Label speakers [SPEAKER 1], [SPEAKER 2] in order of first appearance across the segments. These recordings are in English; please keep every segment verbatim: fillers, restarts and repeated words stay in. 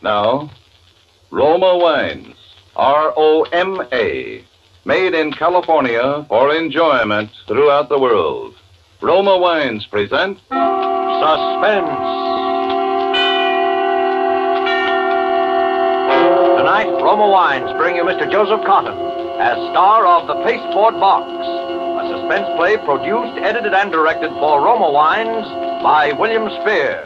[SPEAKER 1] Now, Roma Wines, R O M A, made in California for enjoyment throughout the world. Roma Wines present
[SPEAKER 2] Suspense. Tonight, Roma Wines bring you Mister Joseph Cotton as star of The Pasteboard Box, a suspense play produced, edited, and directed for Roma Wines by William Spear.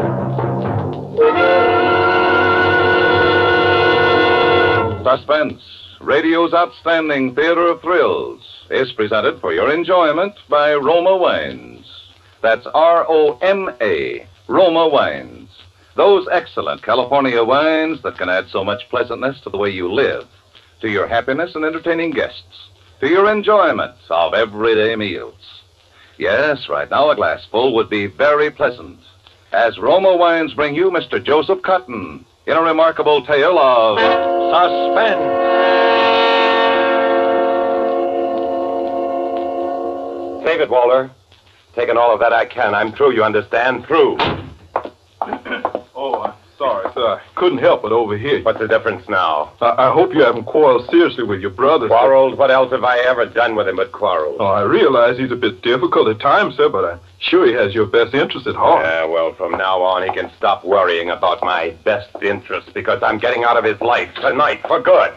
[SPEAKER 1] Suspense, radio's outstanding theater of thrills, is presented for your enjoyment by Roma Wines. That's R O M A, Roma Wines. Those excellent California wines that can add so much pleasantness to the way you live, to your happiness in entertaining guests, to your enjoyment of everyday meals. Yes, right now a glassful would be very pleasant, as Roma Wines bring you Mister Joseph Cotton in a remarkable tale of suspense.
[SPEAKER 3] Save it, Walter. Taking all of that I can. I'm through, you understand? Through.
[SPEAKER 4] Oh, I'm sorry, sir. I couldn't help but overhear you.
[SPEAKER 3] What's the difference now?
[SPEAKER 4] I, I hope you haven't quarreled seriously with your brother. sir.
[SPEAKER 3] Quarreled? What else have I ever done with him but quarrel?
[SPEAKER 4] Oh, I realize he's a bit difficult at times, sir, but I'm sure he has your best interest at heart.
[SPEAKER 3] Yeah, well, from now on, he can stop worrying about my best interests because I'm getting out of his life tonight for good.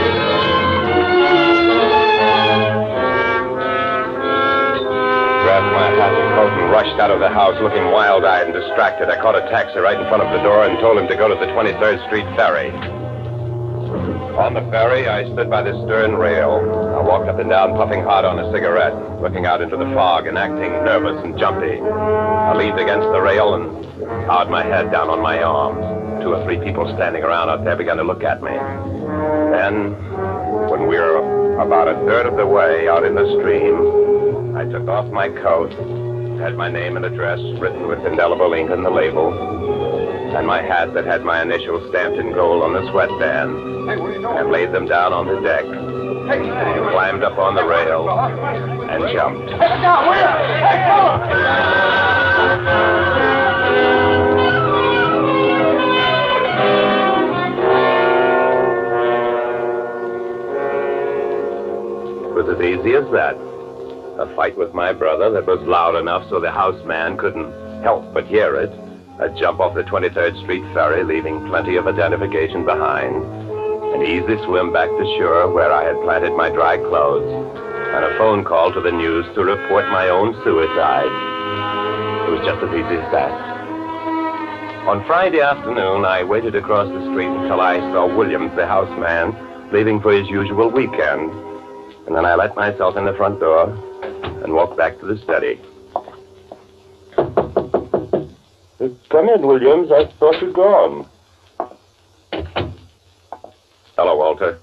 [SPEAKER 3] Grabbed my hat and coat and rushed out of the house looking wild-eyed and distracted. I caught a taxi right in front of the door and told him to go to the twenty-third Street ferry. On the ferry, I stood by the stern rail. I walked up and down, puffing hard on a cigarette, looking out into the fog and acting nervous and jumpy. I leaned against the rail and bowed my head down on my arms. Two or three people standing around out there began to look at me. Then, when we were about a third of the way out in the stream, I took off my coat, had my name and address written with indelible ink on the label, and my hat that had my initials stamped in gold on the sweatband, and laid them down on the deck, and climbed up on the rail, and jumped. It was as easy as that. A fight with my brother that was loud enough so the houseman couldn't help but hear it. A jump off the twenty-third Street ferry, leaving plenty of identification behind. An easy swim back to shore where I had planted my dry clothes. And a phone call to the news to report my own suicide. It was just as easy as that. On Friday afternoon, I waited across the street until I saw Williams, the houseman, leaving for his usual weekend. And then I let myself in the front door and walked back to the study. Come in, Williams. I thought you'd gone. Hello, Walter.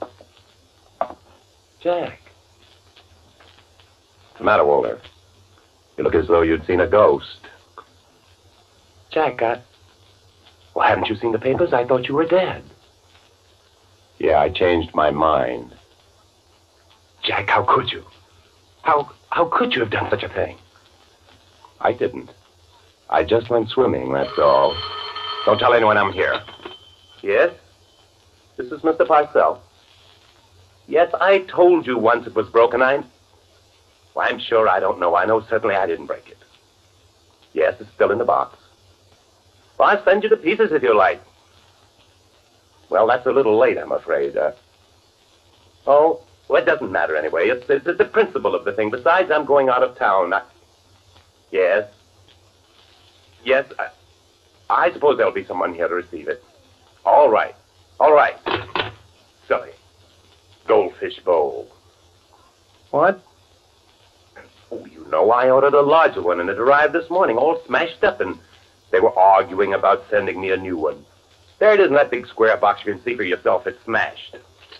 [SPEAKER 3] Jack. What's the matter, Walter? You look as though you'd seen a ghost. Jack, I... Well, haven't you seen the papers? I thought you were dead. Yeah, I changed my mind. Jack, how could you? How how could you have done such a thing? I didn't. I just went swimming, that's all. Don't tell anyone I'm here. Yes? This is Mister Parcell. Yes, I told you once it was broken. I'm... Well, I'm sure I don't know. I know certainly I didn't break it. Yes, it's still in the box. Well, I'll send you the pieces if you like. Well, that's a little late, I'm afraid. Uh... Oh... Well, it doesn't matter anyway. It's, it's, it's the principle of the thing. Besides, I'm going out of town. I... Yes. Yes, I... I suppose there'll be someone here to receive it. All right. All right. Silly. Goldfish bowl. What? Oh, you know, I ordered a larger one, and it arrived this morning, all smashed up, and they were arguing about sending me a new one. There it is in that big square box. You can see for yourself it's smashed.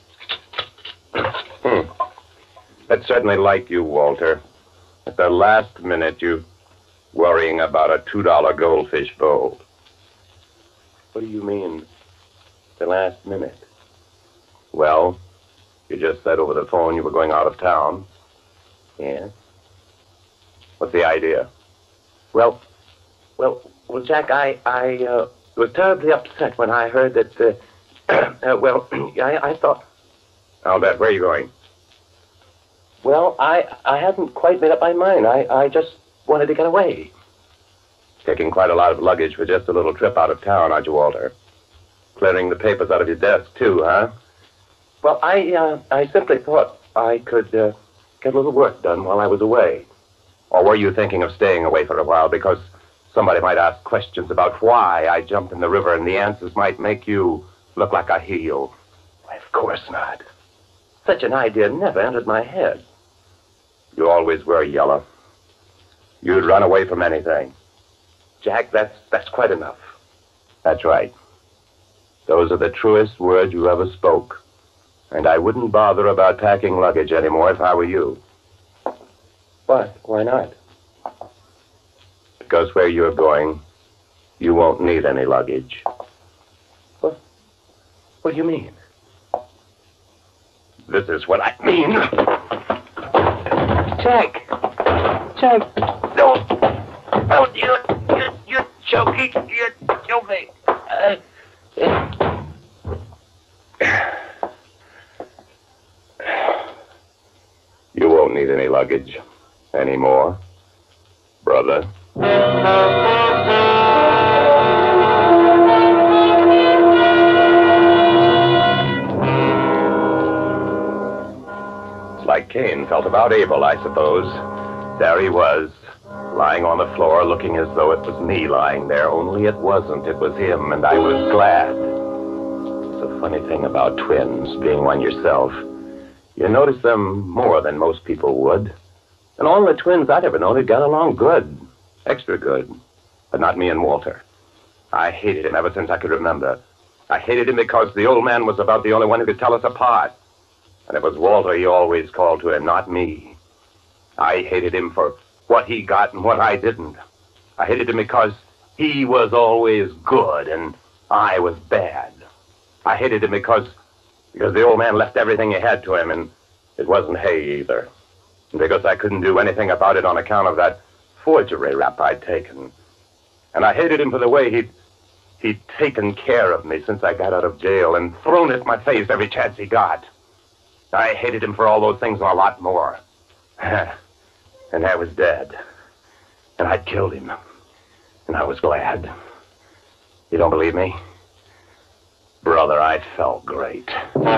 [SPEAKER 3] Hmm. That's certainly like you, Walter. At the last minute, you worrying about a two dollar goldfish bowl. What do you mean, the last minute? Well, you just said over the phone you were going out of town. Yes? What's the idea? Well, well, well, Jack, I, I uh, was terribly upset when I heard that uh, uh, well, I, I thought... I'll bet. Where are you going? Well, I I hadn't quite made up my mind. I, I just wanted to get away. Taking quite a lot of luggage for just a little trip out of town, aren't you, Walter? Clearing the papers out of your desk, too, huh? Well, I, uh, I simply thought I could uh, get a little work done while I was away. Or were you thinking of staying away for a while because somebody might ask questions about why I jumped in the river and the answers might make you look like a heel? Why, of course not. Such an idea never entered my head. You always were yellow. You'd run away from anything. Jack, that's, that's quite enough. That's right. Those are the truest words you ever spoke. And I wouldn't bother about packing luggage anymore if I were you. What? Why not? Because where you're going, you won't need any luggage. What? What do you mean? This is what I mean. Jack! Jack! Don't! Don't! You, you, you're choking! You're choking! Uh, uh. You won't need any luggage anymore, brother. It's like Cain felt about Abel, I suppose. There he was, lying on the floor, looking as though it was me lying there, only it wasn't. It was him, and I was glad. It's a funny thing about twins, being one yourself. You notice them more than most people would. And all the twins I'd ever known had got along good. Extra good. But not me and Walter. I hated him ever since I could remember. I hated him because the old man was about the only one who could tell us apart. And it was Walter he always called to him, not me. I hated him for what he got and what I didn't. I hated him because he was always good and I was bad. I hated him because... Because the old man left everything he had to him, and it wasn't hay either. And because I couldn't do anything about it on account of that forgery rap I'd taken. And I hated him for the way he'd, he'd taken care of me since I got out of jail and thrown it in my face every chance he got. I hated him for all those things and a lot more. And I was dead. And I'd killed him. And I was glad. You don't believe me? Brother, I felt great.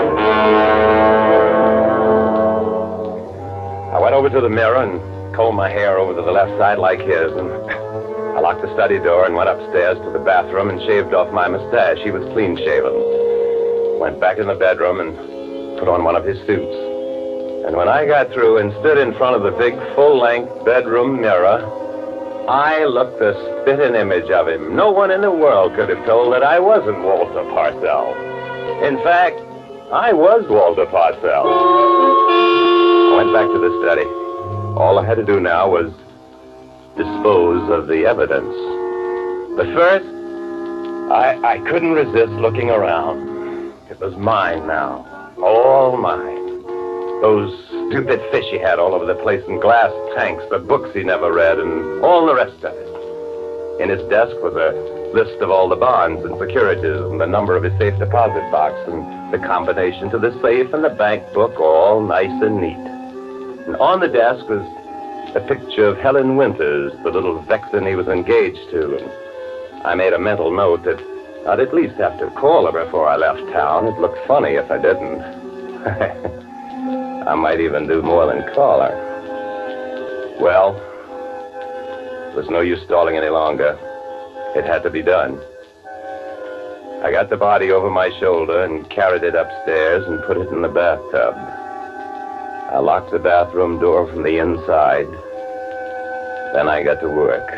[SPEAKER 3] I went over to the mirror and combed my hair over to the left side like his, and I locked the study door and went upstairs to the bathroom and shaved off my mustache. He was clean shaven. Went back in the bedroom and put on one of his suits. And when I got through and stood in front of the big full-length bedroom mirror, I looked the spit-in image of him. No one in the world could have told that I wasn't Walter Parcell. In fact, I was Walter Parcell. I went back to the study. All I had to do now was dispose of the evidence. But first, I, I couldn't resist looking around. It was mine now. All mine. Those stupid fish he had all over the place in glass tanks, the books he never read, and all the rest of it. In his desk was a list of all the bonds and securities and the number of his safe deposit box and the combination to the safe and the bank book, all nice and neat. And on the desk was a picture of Helen Winters, the little vixen he was engaged to. And I made a mental note that I'd at least have to call her before I left town. It looked funny if I didn't. I might even do more than call her. Well, it was no use stalling any longer. It had to be done. I got the body over my shoulder and carried it upstairs and put it in the bathtub. I locked the bathroom door from the inside. Then I got to work.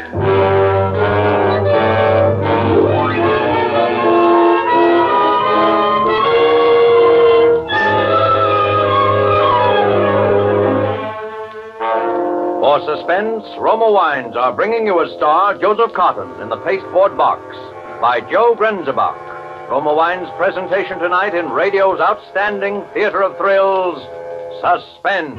[SPEAKER 2] For suspense, Roma Wines are bringing you as star Joseph Cotton in The Pasteboard Box by Joe Grenzebach. Roma Wines' presentation tonight in radio's outstanding theater of thrills, Suspense.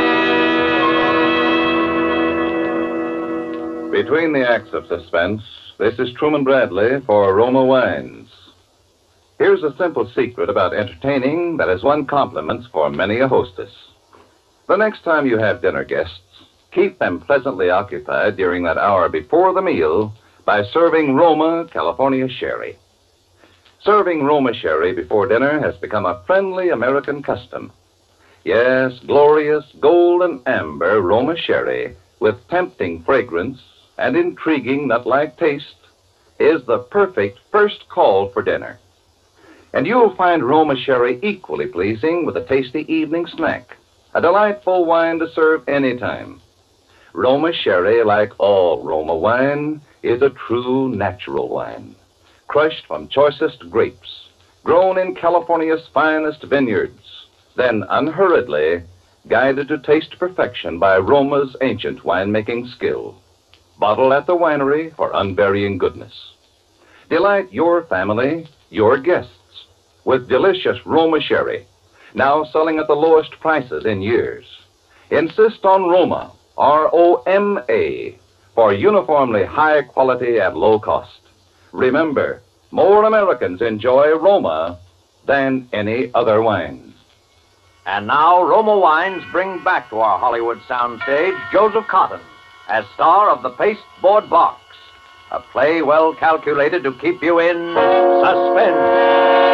[SPEAKER 1] Between the acts of suspense, this is Truman Bradley for Roma Wines. Here's a simple secret about entertaining that has won compliments for many a hostess. The next time you have dinner guests, keep them pleasantly occupied during that hour before the meal by serving Roma California Sherry. Serving Roma Sherry before dinner has become a friendly American custom. Yes, glorious golden amber Roma Sherry with tempting fragrance and intriguing nut-like taste is the perfect first call for dinner. And you'll find Roma Sherry equally pleasing with a tasty evening snack, a delightful wine to serve anytime. Roma Sherry, like all Roma wine, is a true natural wine, crushed from choicest grapes, grown in California's finest vineyards, then unhurriedly guided to taste perfection by Roma's ancient winemaking skill. Bottled at the winery for unvarying goodness. Delight your family, your guests, with delicious Roma Sherry, now selling at the lowest prices in years. Insist on Roma, R O M A, for uniformly high quality at low cost. Remember, more Americans enjoy Roma than any other wine.
[SPEAKER 2] And now, Roma Wines bring back to our Hollywood soundstage Joseph Cotton as star of The Pasteboard Box, a play well calculated to keep you in suspense.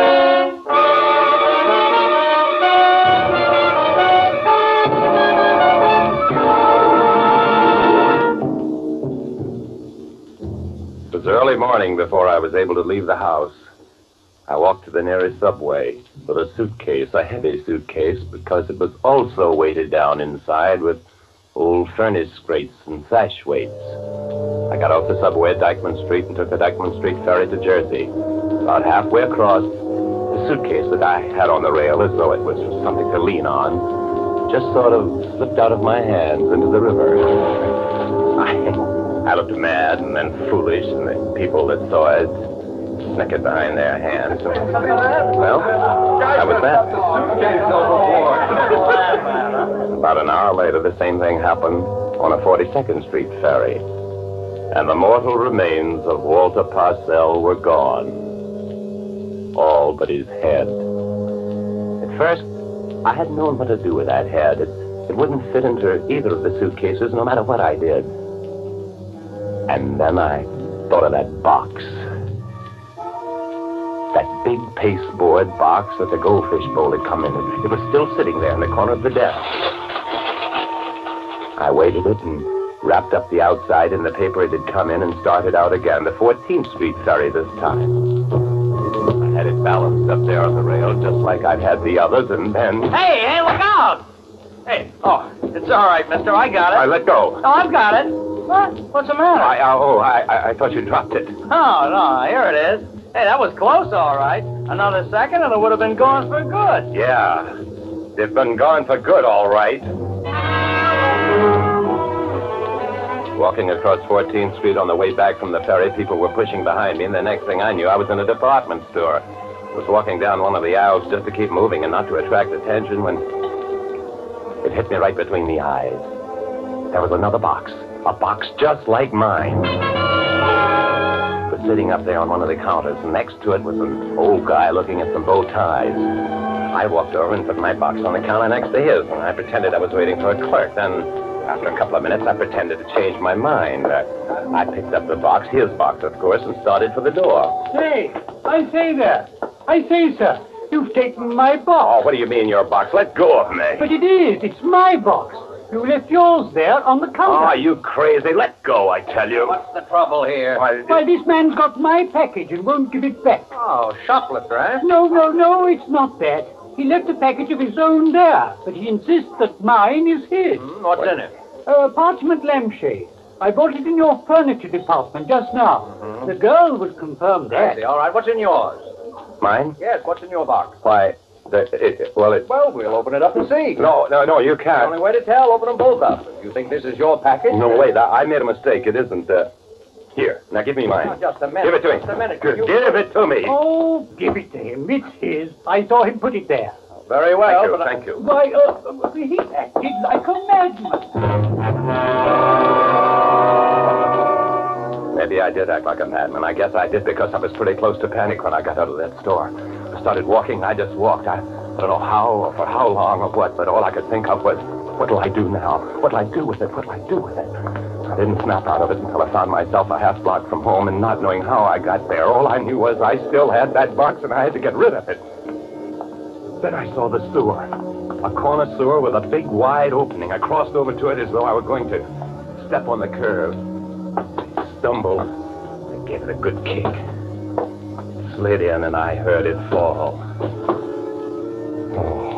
[SPEAKER 3] It was early morning before I was able to leave the house. I walked to the nearest subway with a suitcase, a heavy suitcase, because it was also weighted down inside with old furnace grates and sash weights. I got off the subway at Dyckman Street and took the Dyckman Street ferry to Jersey. About halfway across, the suitcase that I had on the rail, as though it was something to lean on, just sort of slipped out of my hands into the river. I, I looked mad and then foolish, and the people that saw it snickered behind their hands. Well, that was that. About an hour later, the same thing happened on a forty-second Street ferry. And the mortal remains of Walter Parcell were gone. All but his head. At first, I hadn't known what to do with that head. It, it wouldn't fit into either of the suitcases, no matter what I did. And then I thought of that box. That big pasteboard box that the goldfish bowl had come in. It was still sitting there in the corner of the desk. I weighted it and wrapped up the outside in the paper it had come in and started out again. The fourteenth Street ferry this time. I had it balanced up there on the rail just like I'd had the others, and then...
[SPEAKER 2] Hey, hey, look out! Hey, oh, it's all right, mister. I got it.
[SPEAKER 3] I let go.
[SPEAKER 2] Oh, I've got it. What? What's the matter?
[SPEAKER 3] I, uh, oh, I, I, I thought you dropped it.
[SPEAKER 2] Oh, no, here it is. Hey, that was close, all right. Another second and it would have been gone for good.
[SPEAKER 3] Yeah, it's been gone for good, all right. Walking across fourteenth Street on the way back from the ferry, people were pushing behind me, and the next thing I knew, I was in a department store. I was walking down one of the aisles just to keep moving and not to attract attention when it hit me right between the eyes. There was another box, a box just like mine. It was sitting up there on one of the counters, and next to it was an old guy looking at some bow ties. I walked over and put my box on the counter next to his, and I pretended I was waiting for a clerk. Then, after a couple of minutes, I pretended to change my mind. Uh, I picked up the box, his box, of course, and started for the door.
[SPEAKER 5] Say, I say there. I say, sir, you've taken my
[SPEAKER 3] Oh,
[SPEAKER 5] box.
[SPEAKER 3] what do you mean, your box? Let go of me.
[SPEAKER 5] But it is. It's my box. You left yours there on the counter.
[SPEAKER 3] Oh, you crazy. Let go, I tell you.
[SPEAKER 2] What's the trouble here?
[SPEAKER 3] Why,
[SPEAKER 5] Why, this man's got my package and won't give it back.
[SPEAKER 2] Oh, shoplifter, eh?
[SPEAKER 5] No, no, no, it's not that. He left a package of his own there, but he insists that mine is his.
[SPEAKER 2] Hmm, what's in it?
[SPEAKER 5] A parchment lampshade. I bought it in your furniture department just now.
[SPEAKER 2] Mm-hmm.
[SPEAKER 5] The girl would confirm
[SPEAKER 2] I
[SPEAKER 5] that.
[SPEAKER 2] see. All right, what's in yours?
[SPEAKER 3] mine?
[SPEAKER 2] Yes, what's in your box?
[SPEAKER 3] Why, the, it, well, it...
[SPEAKER 2] Well, we'll open it up and see.
[SPEAKER 3] No, no, no, you
[SPEAKER 2] The
[SPEAKER 3] can't.
[SPEAKER 2] only way to tell, open them both up. If you think this is your package...
[SPEAKER 3] No, wait, I, I made a mistake. It isn't, uh... Here, now give me mine.
[SPEAKER 2] Now, just a minute.
[SPEAKER 3] Give it to me.
[SPEAKER 2] Just a minute.
[SPEAKER 3] Give,
[SPEAKER 2] You-
[SPEAKER 3] give it to me.
[SPEAKER 5] Oh, give it to him. It's his. I saw him put it there.
[SPEAKER 2] Very well,
[SPEAKER 3] Thank you,
[SPEAKER 2] but I-
[SPEAKER 3] thank you.
[SPEAKER 5] Why, uh, he acted like a madman.
[SPEAKER 3] Maybe I did act like a madman. I guess I did because I was pretty close to panic when I got out of that store. I started walking. I just walked. I, I don't know how or for how long or what, but all I could think of was, what'll I do now? What'll I do with it? What'll I do with it? I didn't snap out of it until I found myself a half block from home, and not knowing how I got there, all I knew was I still had that box and I had to get rid of it. Then I saw the sewer. A corner sewer with a big wide opening. I crossed over to it as though I were going to step on the curb. I stumbled. I gave it a good kick. It slid in and I heard it fall. Oh.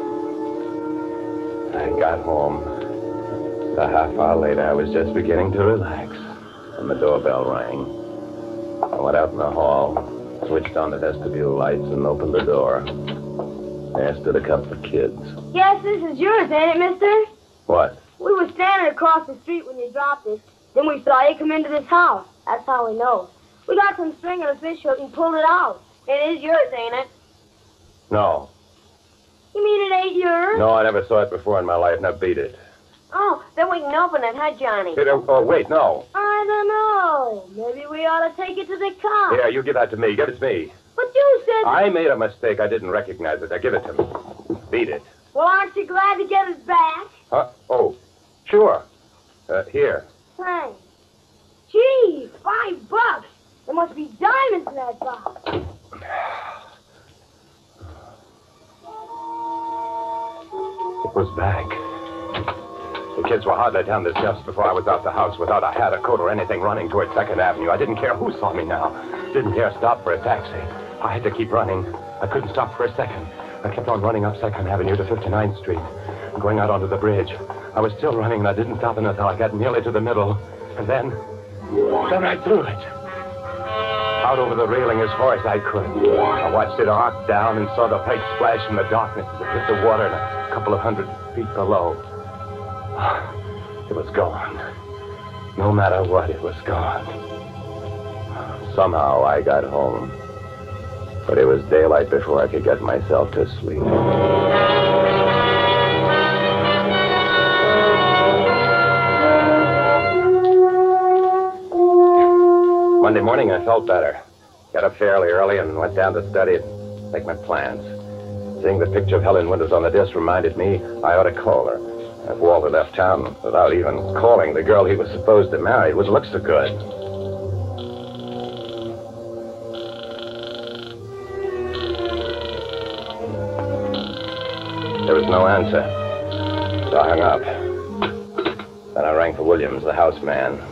[SPEAKER 3] I got home. A half hour later, I was just beginning to relax when the doorbell rang. I went out in the hall, switched on the vestibule lights, and opened the door. There stood a couple of kids.
[SPEAKER 6] Yes, this is yours, ain't it, mister?
[SPEAKER 3] What?
[SPEAKER 6] We were standing across the street when you dropped it. Then we saw you come into this house. That's how we know. We got some string and a fish hook and pulled it out. It is yours, ain't it?
[SPEAKER 3] No.
[SPEAKER 6] You mean it ain't yours?
[SPEAKER 3] No, I never saw it before in my life. Now beat it.
[SPEAKER 6] Oh, then we can open it, huh, Johnny?
[SPEAKER 3] Hey, oh, oh, wait, no.
[SPEAKER 6] I don't know. Maybe we ought to take it to the cops.
[SPEAKER 3] Here, you give that to me. Give it to me.
[SPEAKER 6] But you said...
[SPEAKER 3] I made a mistake. I didn't recognize it. Now give it to me. Beat it.
[SPEAKER 6] Well, aren't you glad to get it back?
[SPEAKER 3] Huh? Oh, sure. Uh, here.
[SPEAKER 6] Thanks. Gee, five bucks. There must be diamonds in that box.
[SPEAKER 3] It was back. The kids were hardly down the steps before I was out the house without a hat, a coat, or anything, running toward Second Avenue. I didn't care who saw me now. Didn't dare stop for a taxi. I had to keep running. I couldn't stop for a second. I kept on running up Second Avenue to fifty-ninth Street, going out onto the bridge. I was still running, and I didn't stop until I got nearly to the middle. And then, then I threw it. Out over the railing as far as I could. I watched it arc down and saw the plate splash in the darkness as it hit the water and a couple of hundred feet below. It was gone. No matter what, it was gone. Somehow I got home. But it was daylight before I could get myself to sleep. Monday morning, I felt better. Got up fairly early and went down to study and make my plans. Seeing the picture of Helen Winters on the disc reminded me I ought to call her. If Walter left town without even calling the girl he was supposed to marry, it would look so good. There was no answer. So I hung up. Then I rang for Williams, the house man.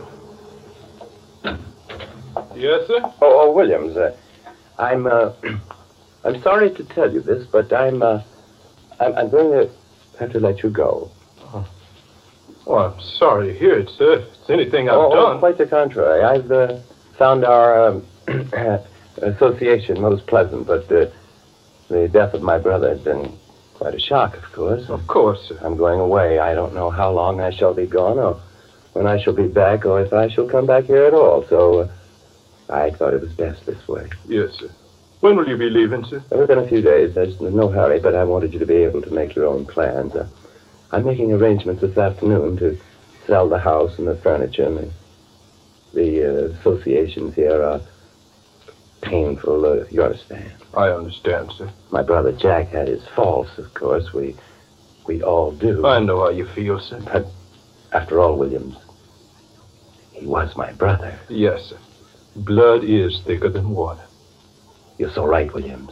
[SPEAKER 4] Yes, sir?
[SPEAKER 3] Oh, oh Williams, uh, I'm, uh, I'm sorry to tell you this, but I'm, uh, I'm, I'm going to have to let you go.
[SPEAKER 4] Oh, I'm sorry to hear it, sir. If it's anything I've
[SPEAKER 3] oh,
[SPEAKER 4] done.
[SPEAKER 3] Oh, quite the contrary. I've uh, found our um, association most pleasant, but uh, the death of my brother has been quite a shock, of course.
[SPEAKER 4] Of course, sir.
[SPEAKER 3] I'm going away. I don't know how long I shall be gone, or when I shall be back, or if I shall come back here at all. So uh, I thought it was best this way.
[SPEAKER 4] Yes, sir. When will you be leaving, sir?
[SPEAKER 3] Within a few days. There's no hurry, but I wanted you to be able to make your own plans. Uh, I'm making arrangements this afternoon to sell the house and the furniture, and the, the uh, associations here are painful, uh, you understand.
[SPEAKER 4] I understand, sir.
[SPEAKER 3] My brother Jack had his faults, of course. We we all do.
[SPEAKER 4] I know how you feel, sir.
[SPEAKER 3] But after all, Williams, he was my brother.
[SPEAKER 4] Yes, sir. Blood is thicker than water.
[SPEAKER 3] You're so right, Williams.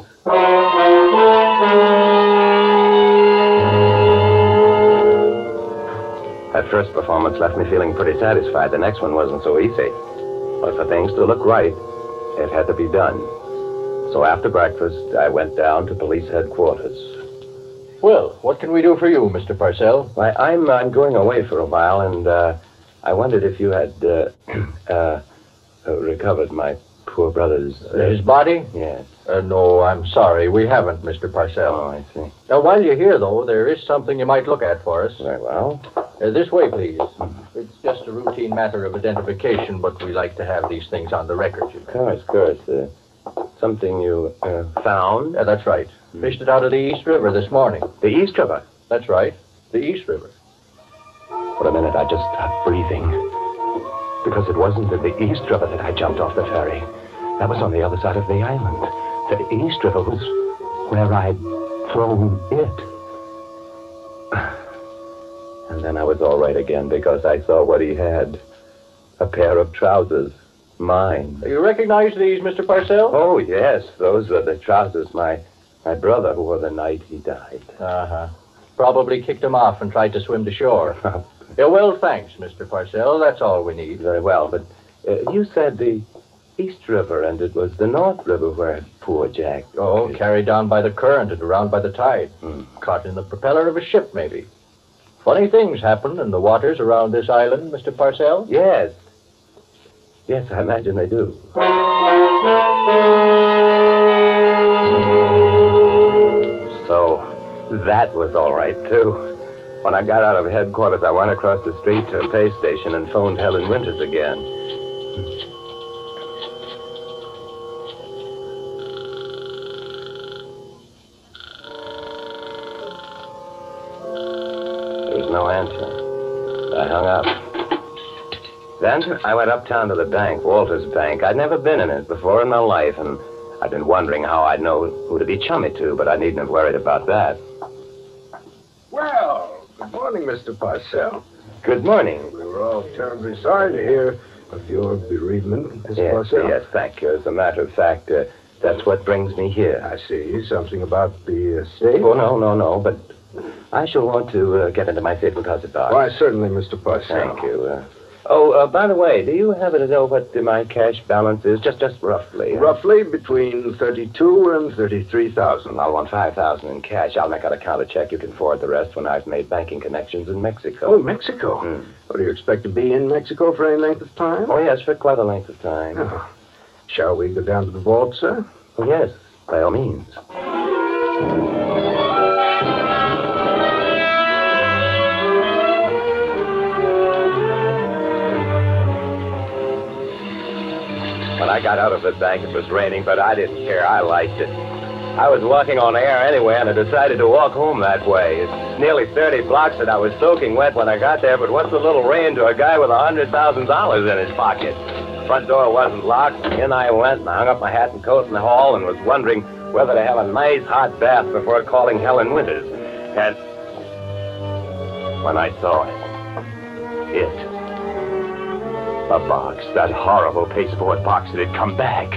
[SPEAKER 3] That first performance left me feeling pretty satisfied. The next one wasn't so easy. But for things to look right, it had to be done. So after breakfast, I went down to police headquarters.
[SPEAKER 7] Well, what can we do for you, Mister Parcell?
[SPEAKER 3] Why, I'm, I'm going away for a while, and uh, I wondered if you had uh, uh, recovered my poor brother's... Uh,
[SPEAKER 7] His body?
[SPEAKER 3] Yes.
[SPEAKER 7] Uh, no, I'm sorry. We haven't, Mister Parcell.
[SPEAKER 3] Oh, I see.
[SPEAKER 7] Now, while you're here, though, there is something you might look at for us.
[SPEAKER 3] Very well.
[SPEAKER 7] Uh, this way, please. It's just a routine matter of identification, but we like to have these things on the record. You know.
[SPEAKER 3] Of course, of course. Uh, something you uh, found?
[SPEAKER 7] Yeah, that's right. Fished it out of the East River this morning.
[SPEAKER 3] The East River?
[SPEAKER 7] That's right. The East River.
[SPEAKER 3] For a minute, I just stopped breathing. because it wasn't in the East River that I jumped off the ferry. That was on the other side of the island. The East River was where I'd thrown it. And then I was all right again because I saw what he had. A pair of trousers. Mine.
[SPEAKER 7] You recognize these, Mister Parcell?
[SPEAKER 3] Oh, yes. Those are the trousers my, my brother wore the night he died.
[SPEAKER 7] Uh-huh. Probably kicked him off and tried to swim to shore. Yeah, well, thanks, Mister Parcell. That's all we need.
[SPEAKER 3] Very well, but uh, you said the East River, and it was the North River where poor Jack...
[SPEAKER 7] Oh, carried down by the current and around by the tide.
[SPEAKER 3] Hmm.
[SPEAKER 7] Caught in the propeller of a ship, maybe. Funny things happen in the waters around this island, Mister Parcell.
[SPEAKER 3] Yes. Yes, I imagine they do. So, that was all right, too. When I got out of headquarters, I went across the street to a pay station and phoned Helen Winters again. There was no answer. I hung up. Then I went uptown to the bank, Walter's Bank. I'd never been in it before in my life, and I'd been wondering how I'd know who to be chummy to, but I needn't have worried about that.
[SPEAKER 8] Well, good morning, Mister Parcell.
[SPEAKER 3] Good morning.
[SPEAKER 8] We were all terribly sorry to hear of your bereavement, Mister
[SPEAKER 3] Yes,
[SPEAKER 8] Parcell.
[SPEAKER 3] yes, thank you. As a matter of fact, uh, that's what brings me here.
[SPEAKER 8] I see. Something about the estate?
[SPEAKER 3] Oh, no, no, no, but I shall want to uh, get into my safe deposit box.
[SPEAKER 8] Why, certainly, Mister Parcell.
[SPEAKER 3] Thank you. Uh, oh, uh, by the way, do you happen to know what uh, my cash balance is? Just just roughly. uh?
[SPEAKER 8] Roughly between thirty-two and thirty-three thousand.
[SPEAKER 3] I'll want five thousand in cash. I'll make out a counter check. You can forward the rest when I've made banking connections in Mexico.
[SPEAKER 8] Oh, Mexico.
[SPEAKER 3] Hmm.
[SPEAKER 8] What, do you expect to be in Mexico for any length of time?
[SPEAKER 3] Oh, yes, for quite a length of time.
[SPEAKER 8] Oh. Shall we go down to the vault, sir?
[SPEAKER 3] Oh, yes, by all means. When I got out of the bank, it was raining, but I didn't care. I liked it. I was walking on air anyway, and I decided to walk home that way. It's nearly thirty blocks, and I was soaking wet when I got there, but what's a little rain to a guy with one hundred thousand dollars in his pocket? The front door wasn't locked. In I went, and I hung up my hat and coat in the hall and was wondering whether to have a nice hot bath before calling Helen Winters. And when I saw it, it... The box, that horrible pasteboard box that had come back.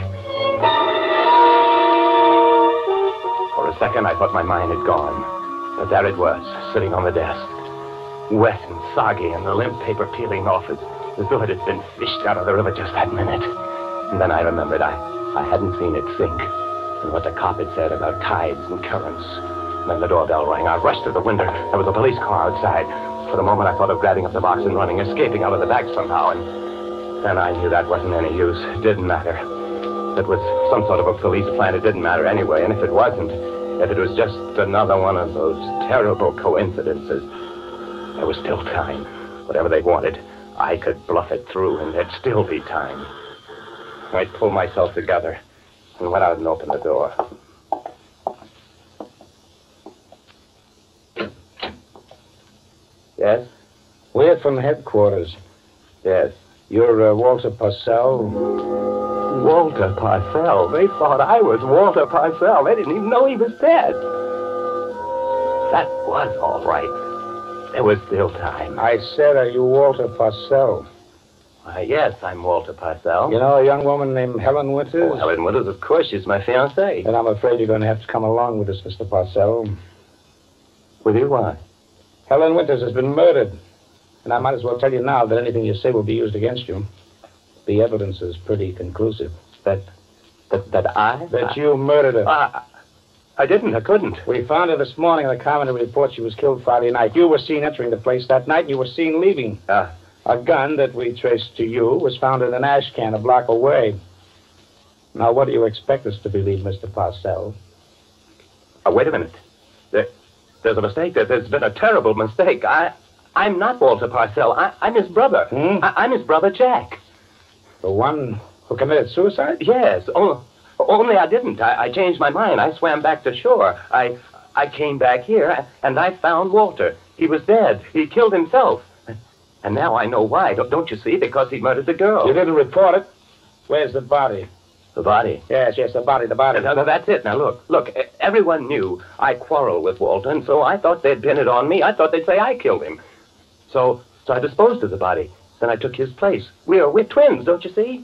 [SPEAKER 3] For a second, I thought my mind had gone. But there it was, sitting on the desk. Wet and soggy, and the limp paper peeling off as, as though it had been fished out of the river just that minute. And then I remembered I, I hadn't seen it sink, and what the cop had said about tides and currents. And then the doorbell rang. I rushed to the window. There was a police car outside. For the moment, I thought of grabbing up the box and running, escaping out of the back somehow, and... Then I knew that wasn't any use. It didn't matter. It was some sort of a police plan. It didn't matter anyway. And if it wasn't, if it was just another one of those terrible coincidences, there was still time. Whatever they wanted, I could bluff it through, and there'd still be time. I pulled myself together and went out and opened the door. Yes?
[SPEAKER 8] We're from headquarters.
[SPEAKER 3] Yes.
[SPEAKER 8] You're uh, Walter Parcell.
[SPEAKER 3] Walter Parcell. They thought I was Walter Parcell. They didn't even know he was dead. That was all right. There was still time.
[SPEAKER 8] I said, are you Walter Parcell?
[SPEAKER 3] Why, yes, I'm Walter Parcell.
[SPEAKER 8] You know a young woman named Helen Winters?
[SPEAKER 3] Oh, Helen Winters, of course. She's my fiancée.
[SPEAKER 8] Then I'm afraid you're going to have to come along with us, Mister Parcell.
[SPEAKER 3] With you? Why?
[SPEAKER 8] Helen Winters has been murdered. And I might as well tell you now that anything you say will be used against you. The evidence is pretty conclusive.
[SPEAKER 3] That... that, that I?
[SPEAKER 8] That you murdered her.
[SPEAKER 3] I, I didn't. I couldn't.
[SPEAKER 8] We found her this morning in the coroner report. She was killed Friday night. You were seen entering the place that night, and you were seen leaving.
[SPEAKER 3] Ah.
[SPEAKER 8] A gun that we traced to you was found in an ash can a block away. Now, what do you expect us to believe, Mister Parcell?
[SPEAKER 3] Oh, wait a minute. There, there's a mistake. There, there's been a terrible mistake. I... I'm not Walter Parcell. I, I'm his brother.
[SPEAKER 8] Hmm?
[SPEAKER 3] I, I'm his brother, Jack.
[SPEAKER 8] The one who committed suicide?
[SPEAKER 3] Yes. Oh, only I didn't. I, I changed my mind. I swam back to shore. I I came back here, and I found Walter. He was dead. He killed himself. And now I know why. Don't, don't you see? Because he murdered the girl.
[SPEAKER 8] You didn't report it. Where's the body?
[SPEAKER 3] The body?
[SPEAKER 8] Yes, yes, the body, the body.
[SPEAKER 3] No, no, that's it. Now, look, look, everyone knew I quarreled with Walter, and so I thought they'd pin it on me. I thought they'd say I killed him. So, so I disposed of the body. Then I took his place. We're, we're twins, don't you see?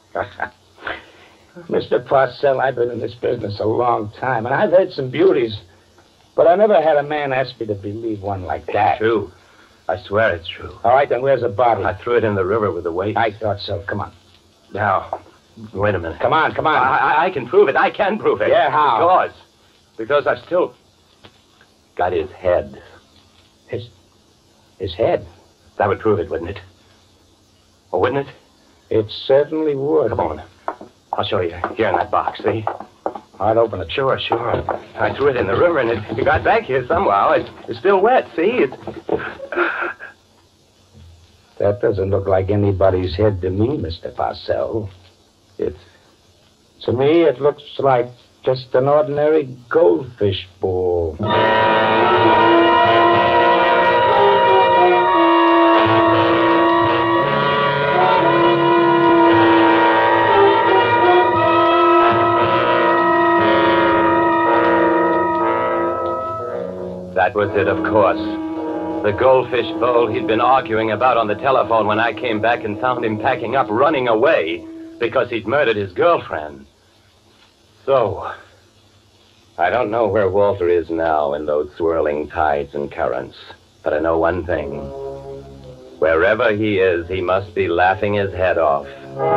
[SPEAKER 8] Mister Parcell, I've been in this business a long time, and I've heard some beauties, but I never had a man ask me to believe one like that.
[SPEAKER 3] It's true. I swear it's true.
[SPEAKER 8] All right, then where's the body?
[SPEAKER 3] I threw it in the river with the weight.
[SPEAKER 8] I thought so. Come on.
[SPEAKER 3] Now, wait a minute.
[SPEAKER 8] Come on, come on.
[SPEAKER 3] I, I, I can prove it. I can prove it.
[SPEAKER 8] Yeah, how?
[SPEAKER 3] Because, because I've still got his head.
[SPEAKER 8] His, his head?
[SPEAKER 3] That would prove it, wouldn't it? Or wouldn't it?
[SPEAKER 8] It certainly would.
[SPEAKER 3] Come on. I'll show you. Here in that box, see?
[SPEAKER 8] I'd open it.
[SPEAKER 3] Sure, sure. I threw it in the river, and it, it got back here somehow. It's, it's still wet, see? It's...
[SPEAKER 8] That doesn't look like anybody's head to me, Mister Parcell.
[SPEAKER 3] It's...
[SPEAKER 8] To me, it looks like just an ordinary goldfish bowl.
[SPEAKER 3] That was it, of course. The goldfish bowl he'd been arguing about on the telephone when I came back and found him packing up, running away, because he'd murdered his girlfriend. So, I don't know where Walter is now in those swirling tides and currents, but I know one thing. Wherever he is, he must be laughing his head off.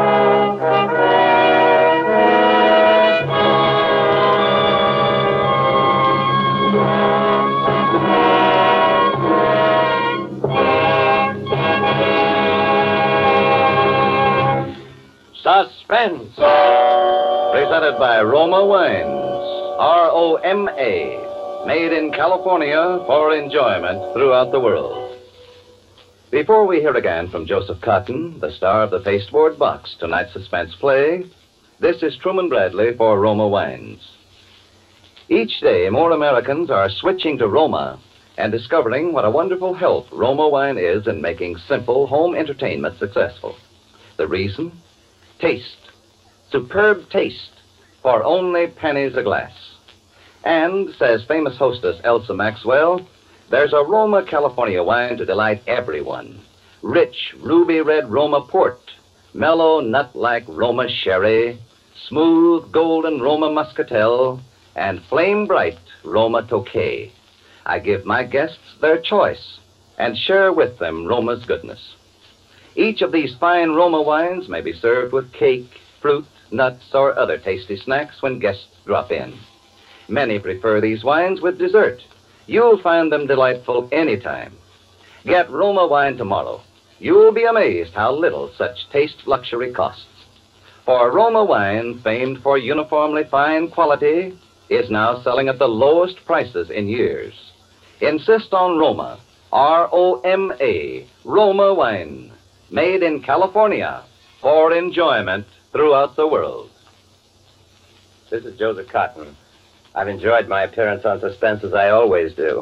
[SPEAKER 2] Suspense.
[SPEAKER 1] Presented by Roma Wines. R O M A. Made in California for enjoyment throughout the world. Before we hear again from Joseph Cotton, the star of the pasteboard box, tonight's suspense play, this is Truman Bradley for Roma Wines. Each day, more Americans are switching to Roma and discovering what a wonderful help Roma wine is in making simple home entertainment successful. The reason? Taste. Superb taste for only pennies a glass. And, says famous hostess Elsa Maxwell, there's a Roma California wine to delight everyone. Rich, ruby red Roma port, mellow, nut-like Roma sherry, smooth, golden Roma muscatel, and flame-bright Roma Tokay. I give my guests their choice and share with them Roma's goodness. Each of these fine Roma wines may be served with cake, fruit, nuts, or other tasty snacks when guests drop in. Many prefer these wines with dessert. You'll find them delightful anytime. Get Roma wine tomorrow. You'll be amazed how little such taste luxury costs. For Roma wine, famed for uniformly fine quality, is now selling at the lowest prices in years. Insist on Roma, R O M A, Roma wine. Made in California for enjoyment throughout the world.
[SPEAKER 3] This is Joseph Cotton. I've enjoyed my appearance on Suspense as I always do.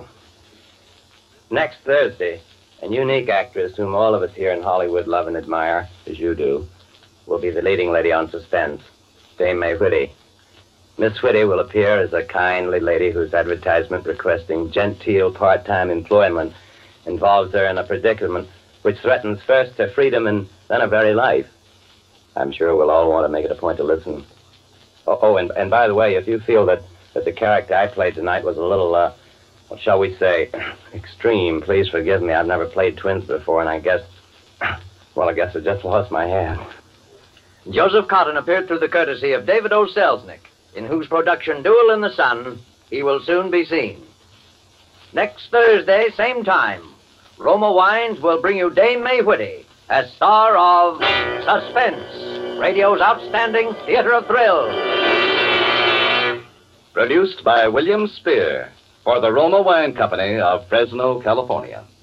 [SPEAKER 3] Next Thursday, a unique actress whom all of us here in Hollywood love and admire, as you do, will be the leading lady on Suspense, Dame May Whitty. Miss Whitty will appear as a kindly lady whose advertisement requesting genteel part-time employment involves her in a predicament which threatens first her freedom and then her very life. I'm sure we'll all want to make it a point to listen. Oh, oh and, and by the way, if you feel that, that the character I played tonight was a little, uh, what shall we say, extreme, please forgive me. I've never played twins before, and I guess, well, I guess I just lost my head.
[SPEAKER 2] Joseph Cotton appeared through the courtesy of David O. Selznick, in whose production Duel in the Sun he will soon be seen. Next Thursday, same time, Roma Wines will bring you Dame May Whitty as star of Suspense, radio's outstanding theater of thrills.
[SPEAKER 1] Produced by William Spear for the Roma Wine Company of Fresno, California.